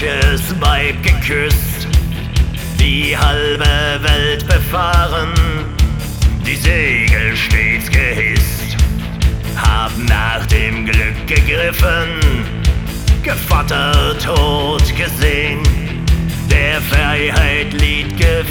manches Weib geküsst, die halbe Welt befahren, die Segel stets gehisst, hab nach dem Glück gegriffen, Gevatter tot gesehen, der Freiheit Lied